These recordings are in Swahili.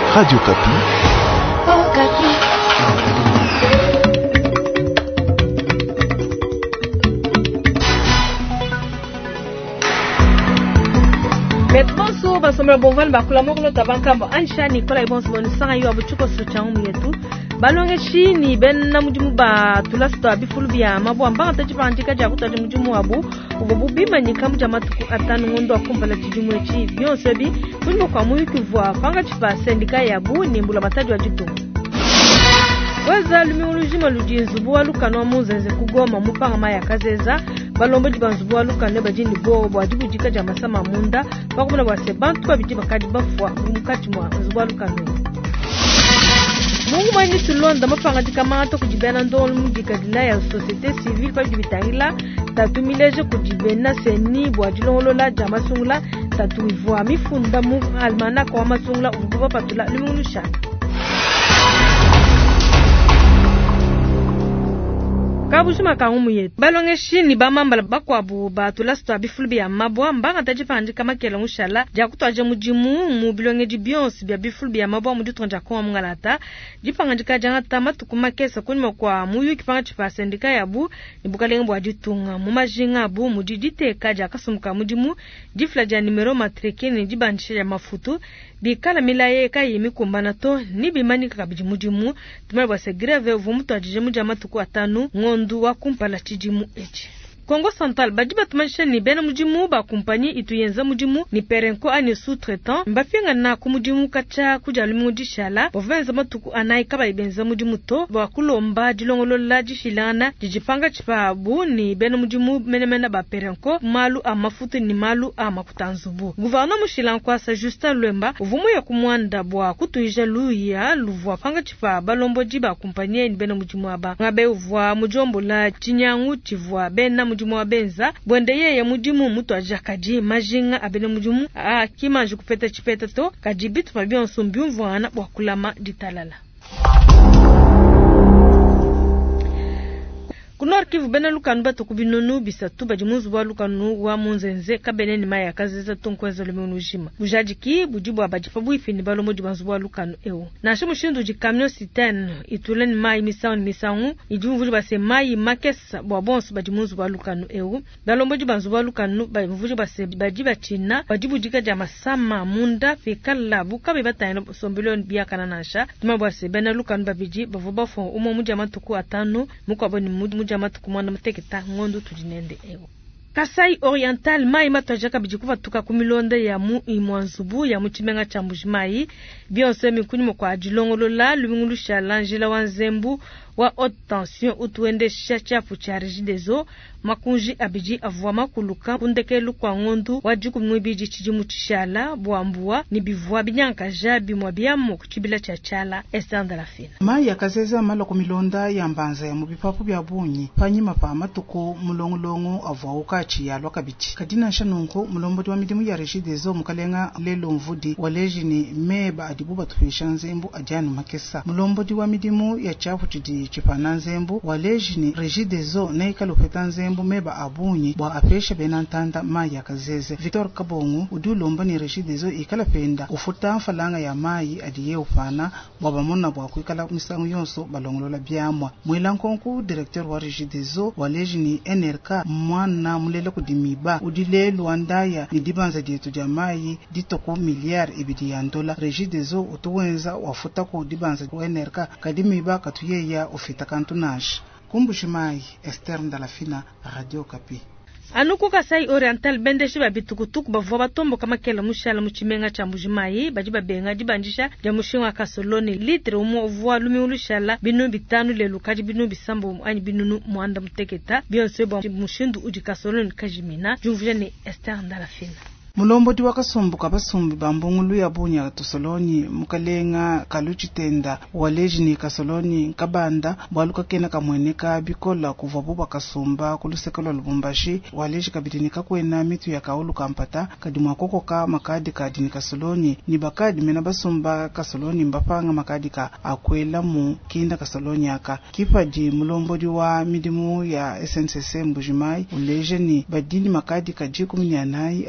Radio Kapi. Oh, Kapi. Bonso basomela bonvani bakula mokolo tabankambo ansha Nicolas bonso bonisanga yo abuchuko suchangu yetu balonge chini benna mujumu ba tulasta bifulu bya mabo ambanga tachipandika ja kutaje mujumu abu ubobu bimanyika mujamatuku atanu ngondo akumbala chijumu echi byonse bi kunimo kwa muyikuvwa panga chipa sendika yabu nimbula mataji wa jitungu waza lumiulujima lujinzubu walukano muzenze kugoma mupanga maya kazeza balombo jibanzubu walukane bajini bo bwajibu jika ja masama munda bakubona bwase bantu babijiba kadi bafwa mukati mwa zubu walukano mungu manyi tulonda mapanga jikamato kujibena ndolo mujika dila ya societe civile kwa jibitangila tatu mileje kujibena seni bwajilongolola jama sungula tatu ivwa mifunda mu almana kwa masungula ububa patula limulusha kabushima kangumu yetu balonge shini bamambala bakwabu batulasto abifulubi ya mabwa mbanga tajipandi kama kela mushala jakutwaje mujimu mu bilonge jibionsi bya bifulubi ya mabwa mu ditonja kwa mungalata jipanga jikajanga tamatu kumakesa kunimo kwa muyu kipanga chipasendika yabu nibukalenge bwa jitunga mu majinga bu mu didite kaja kasumuka mujimu difla ja numero matrikini jibandisha ya mafutu bikala milaye kayimi kumbana to nibimanika kabijimujimu tumabwa se greve vumuto ajije mujama tuku atanu ngondu wa kumpala chijimu echi Congo Central bajiba tumanisha ni bena mujimu ba kumpanyi ituyenza mujimu ni perenko ani sous-traitant mbafinga na kumujimu kacha kuja lumudishala bovenza matuku anai kaba ibenza mujimu to bakulomba dilongolola jishilana jijipanga chipabu ni bena mujimu menemena ba perenko malu amafutu ni malu amakutanzubu gouvernement mushilankwa sa Justin Lwemba uvumu ya kumwanda bwa kutuija luya luvwa panga chipa balombo jiba kumpanyi ni bena mujimu aba ngabe uvwa mujombo la chinyangu chivwa bena mujimu wa benza bwende ya mujimu mutu ajakaji majinga abene mujimu kimanju kupeta chipeta to kajibitu pabion sombiumvu wana wakulama ditalala Kunor Kivu bena lukanu bato kubinonu bisatu bajimuzu wa lukanu wa munzenze kabene ni maya kazeza tonkweza lumenujima bujaji ki bujibu abajipabu ifini balo moji banzu wa lukanu ewo na shimu shindu jikamnyo siten ituleni mai misaungu ijumvuji base mai makesa bwabonsu bajimuzu wa lukanu ewo balo moji banzu wa lukanu bajimuvuji base bajiba china bajibu jika jama sama munda fikala bukabe batayino sombiloni biyakana nasha tumabwase bena lukanu babiji bavubafo umo muja matuku atanu mukwaboni muji jamatu kumwana muteketa ngondo tujinende ewo Kasai Oriental mai matajaka bijikuva tuka kumilonde ya mu imwanzubu ya muchimenga cha mbujimai bionse mikunimo kwa ajilongolola lumingulusha langela wanzembu wa haute tension utuende chafu cha Regideso makunji abiji avwama kuluka kundeke lukwa ngondu wajiku mwibiji chijimu chishala buambua ni bivua binyanka jabi mwabiamu kuchibila chachala estanda la fina mai yakazeza malo kumilonda ya mbanza ya mubipapu bya bunyi panyima pa matuko mulongolongo avwauka chiyalwa kabichi kadina shanunko mulombodi wa midimu ya Regideso mukalenga lelo mvudi walejini meba adibuba tufisha nzembu ajanu makesa mulombodi wa midimu ya chafu chidi chipana nzembu walejini Regideso na ikalopeta nzembu meba abunyi bwa apesha benantanda mai yakazeze Victor Kabongo udulomba ni Regideso ikalapenda ufuta mfalanga ya mai adiye upana bwa bamona bwa kuikala misangu yonso balongolola byamwa mwilankonku directeur wa Regideso walejini NRK mwana mulele kudimiba udile luandaya ni dibanza dietu jamai ditoko miliard ibidi ya dola Regideso utuwenza wafuta ku dibanza wa NRK kadimiba katuyeya ufita kantunash kumbushimai Esther Ndalafina Radio Kapi Anuku Kasai Oriental bendeshi babitukutuku bavwa batombo kama kela mushala muchimenga cha mbujimai bajiba benga jibanjisha ja mushinga kasoloni litre umo vwa lumiulushala binu bitanu lelu kaji binu bisambo ani binu muanda muteketa bionse bwa mushindu uji kasoloni kajimina jumvuje ni Esther Ndalafina Mulombodi wakasombuka basombi bambungulu ya bunya tusoloni mukalenga kaluchitenda walejini kasoloni kabanda bwaluka kena kamweneka bikola kuvabuba kasumba kulusekelo lubumbashi waleji kabidini kakwena mitu ya kaulu kampata kadimwa koko ka makadi kadini kasoloni ni bakadi mena basomba kasoloni mbapanga makadi ka akwela mu kinda kasoloni aka kipaji mulombodi wa midimu ya SNCC mbujimai ulejeni badini makadi kajiku mnyanai atusoloni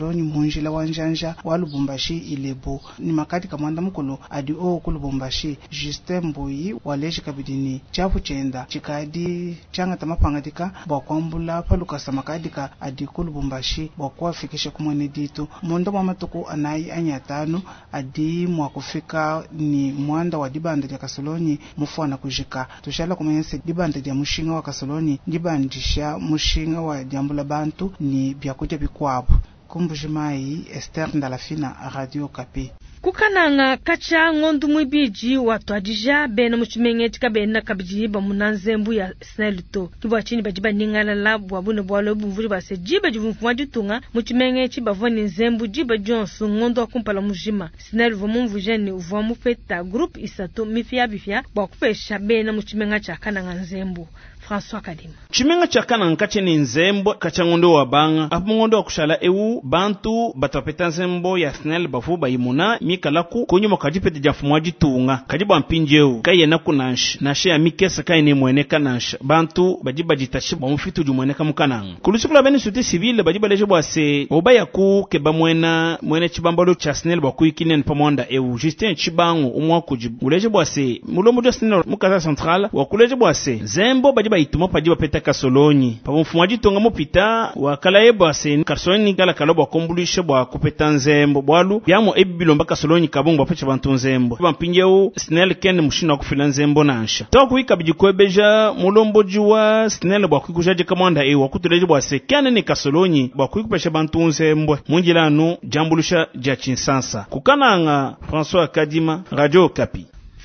Kasoloni munjila wa njanja wa Lubumbashi ilebo ni makati kamwanda mukulu adi ku Lubumbashi. Justin Mboyi waleji kabidini chapu chenda chikadi changa tamapangadika bakwambula palukasa makadika adi ku Lubumbashi bakwafikisha kumwene ditu mondo mwa matuku anayi anyatano adi mwakufika ni mwanda wa dibanda ya Kasoloni mufwana kujika tushala kumense dibanda ya mushinga wa Kasoloni dibandisha mushinga wa diambula bantu ni byakuja bikwabo. Kumbujimai Esther Ndalafina, Radio Kapi. Kukananga kacha ngondu mwibiji watu adija bena muchimengeti kabena kabiji ba munanzembu ya snelito kibwa chini bajiba ningala labu wabune bwalo bumvuri base jiba jivumfuma ditunga muchimengeti bavoni nzembu jiba jonsu ngondo akumpala mujima snelvo mumvujeni uva mufeta group isato mifia bifia bakupesha bena muchimenga cha kananga nzembu. François Kadima. Chimenga cha kananga kacheni nzembo kacha ngondo wa banga apu ngondo wa kushala ewu bantu batapeta nzembo ya snel bafu bayimuna mikalaku kunyuma kajipete jafumwaji tunga kajiba mpinjeu kaya nakunash nashe ya mikesa kaya ni mueneka nash bantu bajiba jitashiba mfitu jumueneka mkananga kulusukula beni suti civile bajiba leje bwase obaya ku keba mwene chibambalo cha snel baku ikinen pamonda ewu Justin Chibangu umwa kujibu uleje bwase mulombo jo snel mukaza central wakuleje bwase zembo bajiba ituma pajiba peta Kasoloni pa mfumwaji tunga mopita wakala ebwase Kasoloni kala kalobo kombulisha bwa kupeta nzembo bwalu yamo ebibilomba Kasoloni kabungu bapecha bantu nzembo bampinjeu snel ken mushina kufila nzembo nansha tawa kuika bijikwebeja mulombo juwa snel bwa kuikujaje kamanda ewa kutuleje bwa sekane ni Kasoloni bwa kuikupesha bantu nzembo munjilanu jambulusha ja Chinsansa kukananga. François Kadima, Radio Kapi.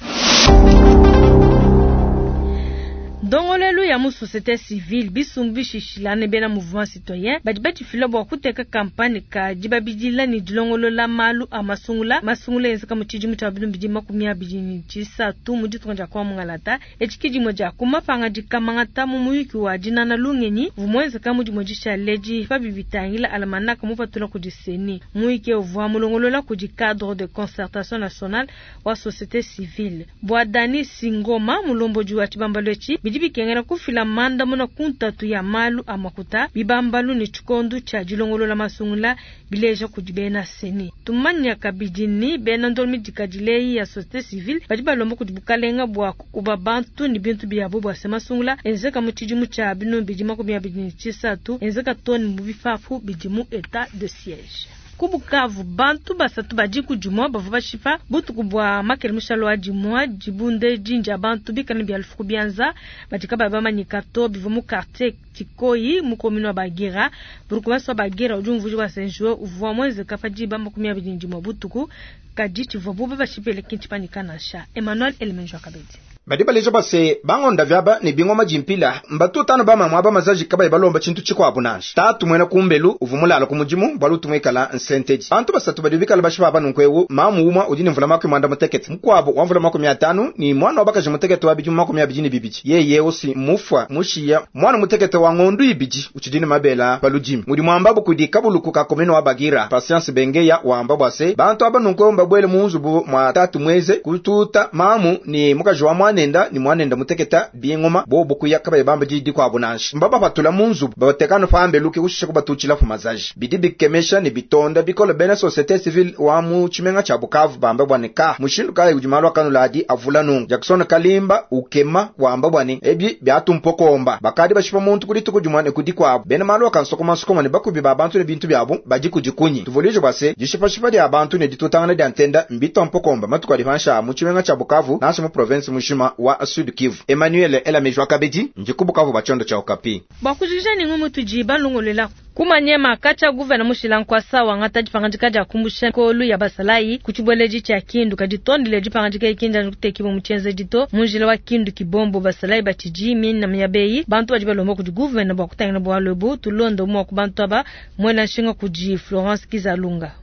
Dongolelu ya mu société civile bisumbi shishilane bena mouvement citoyen badibati filobo kuteka kampani ka jibabidila ni dilongolo la malu masungula yenzeka mutiji mutabulu mbidima kumya bidini chisa tu mudi tonja kwa mungalata echikiji moja kumapanga dikamangata mumuyiki wa dinana lungenyi vumwenza kamudi mojisha leji babibitangila alamanaka mufatula kudiseni muyiki ovwa mulongolo la kudi cadre de concertation nationale wa société civile Bwadani Singoma mulombo juwa tibambalochi bidibi kengera kufila manda muna kuntatu ya malu amakuta bibambalu ni chukondu cha jilongolo la masungula bileja kujibena seni tumanya kabidini bena ndolmi dikadilei ya société civile badiba lombo kudibukalenga bwa kubabantu ni bintu biyabo bwa semasungula enzeka muchijimu cha binu bijima kubya bidini chisatu enzeka toni mubifafu bijimu etat de siège. Kubukavu bantu basatu bajiku jumwa bavuba shifa butu kubwa makeli mushalo wa jimwa jibunde jinja bantu bikani bialfuku bianza batika babama nyikato bivumu quartier Tikoyi mukomino Bagira burukuba so Bagira ujumvuji wa senjwe uvuwa mweze kafajiba makumia bijinjimwa butuku kajichi vobuba bashipele kinchipanikanansha. Emmanuel Elemenjo Kabedi. Badiba lejo base bangonda vyaba ni bingoma jimpila mbatu tano bama mwaba mazaji kaba ibalomba chintu chiko abunanshi tatu mwena kumbelu uvumulala kumujimu balu tumwekala nsenteji bantu basatu badibika labashiba banu nkwewu mamu uma ujini mvula makwe mwanda mutekete mkwabo wamvula makwe 500 ni mwana wabakaje mutekete wa bijimu makwe 200 bibichi yeye osi mufwa mushiya mwana mutekete wa ngondu ibiji uchidini mabela balujimu muri mwambabu kudika buluku ka komeno wa Bagira Patience Bengeya wambabu ase bantu abanu nkwewu mbabwele muunzubu mwa tatu mweze kututa mamu ni mukajo wa nenda ni mwanenda muteketa biengoma bobo kuyakaba ibamba jidi kwa abunanshi mbaba patula munzu batekano fambe luke ushisha kubatuchila fu mazaji bidibi kemesha ni bitonda bikola bena société civile wa mu chimenga cha Bukavu bamba bwaneka mushindu kale kujimalwa kanuladi avula nungu Jackson Kalimba ukema wamba bwani ebi byatu mpokomba bakadi bashipa muntu kuri tukujumane kudikwa bena malwa kansokoma sokoma ne bakubi babantu ne bintu byabo baji kujikunyi tuvolije base jishipa shipa ya abantu ne ditutanga ne antenda mbito mpokomba matukali hansha mu chimenga cha Bukavu naso mu province mushima wa Sud Kivu. Emmanuel Elamejwa Kabedi njikubukavu bachondo cha Okapi. Bakujija ni ngumu tujiba lungolela kumanyema kacha guvana mushilankwa sawa ngata jipangandika ja kumbusha kolu ya Basalai kuchibweleji cha Kindu kaditondile jipangandika ikinda nukutekibo muchenze jito munjila wa Kindu kibombo Basalai batiji min na myabeyi bantu wajibalombo kuji guvana bakutangina bwa lobo tulondo mwa kubantu aba mwena nshinga kuji Florence Kizalunga.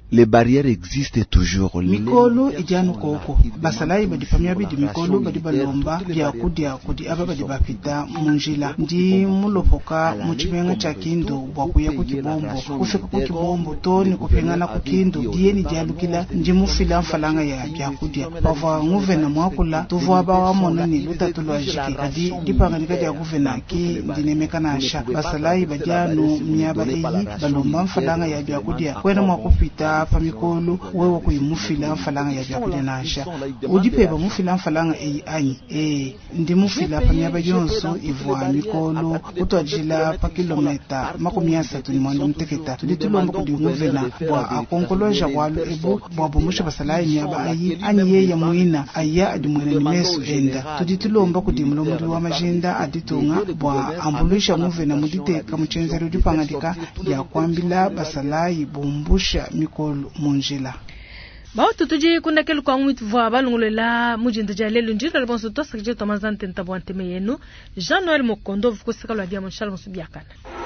les barrières existent toujours. Mikolo idianu koko basalai badi pamia bidi mikolo badi balomba dia kudi aba badi bapita munjila ndi mulopoka muchimenga cha kindu bwakuya kukibombo kufika kukibombo toni kupengana kukindu dieni dialukila ndi mufila mfalanga ya byakudia pava nguvena mwakula tuvu aba wamona ni lutatulo ajiki kadi dipanganika dia guvena ki ndinemeka nasha basalai badianu miaba eyi balomba mfalanga ya byakudia kwena mwakupita pamikolo wewe kuyimufila mfalanga ya byakudia nasha udipeba mufila mfalanga eyi anyi ndi mufila pamyaba yonso ivwa mikolo kutwajila pa kilometa 30 ni mwani mteketa tulitulomba kudi nguvena bwa akonkoloja walo ebu bwa bomusha basalai myaba ayi anyi ye ya muina aya adimwena ni mesu enda tulitulomba kudi mlomuri wa majenda aditunga bwa ambulusha nguvena muditeka mchenzero dipangadika ya kwambila basalai bombusha mikolo munjila bao tutuji kuna kelu kwa ngwitu vwa balungulela mujinda jalelu njira libonso tosa kije tomazante ntabwante meyenu Jean Noël Mokondo vukusika lwa dia monshal musubiakana